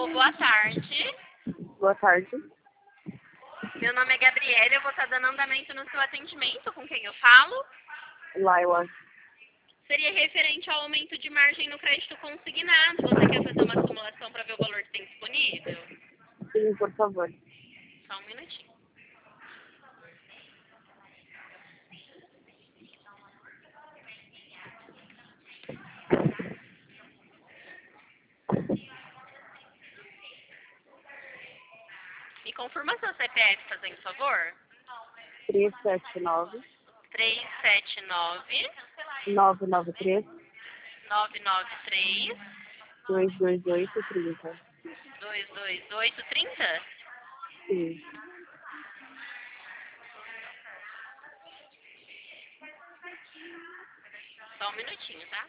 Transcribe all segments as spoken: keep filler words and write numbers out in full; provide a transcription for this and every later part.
boa tarde. Boa tarde. Meu nome é Gabriela, eu vou estar dando andamento no seu atendimento. Com quem eu falo? Laila. Seria referente ao aumento de margem no crédito consignado. Você quer fazer uma simulação para ver o valor que tem disponível? Sim, por favor. Só um minutinho. Me confirma seu C P F, fazendo favor? três sete nove, três sete nove, nove nove três, nove nove três, dois dois oito, trinta. dois dois oito, trinta? Sim. Só um minutinho, tá?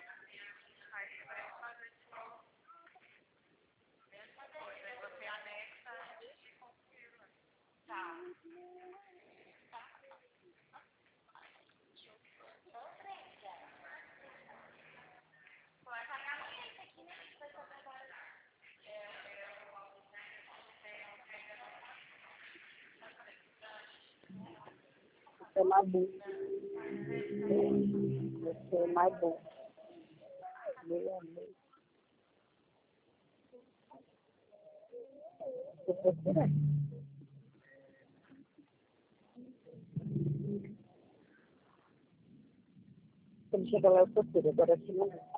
Você é mais bom. Você é mais bom. Meu amor. Você procura? Quando chega lá eu procuro, agora aqui não é.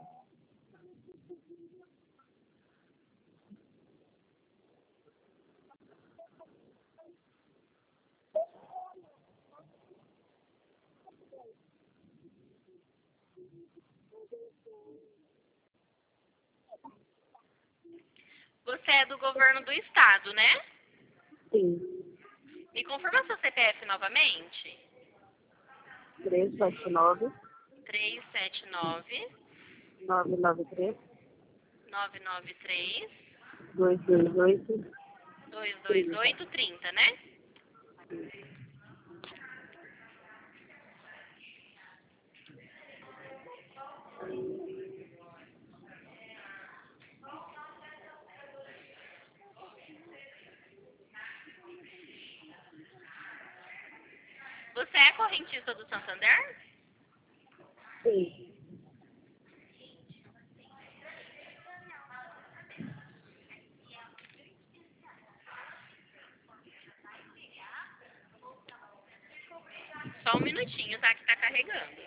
Você é do governo do estado, né? Sim. Me confirma seu C P F novamente? três sete nove, três sete nove, nove nove três, nove nove três, dois dois oito, dois dois oito, trinta, né? Você é correntista do Santander? sim. Só um minutinho, tá? Que tá carregando.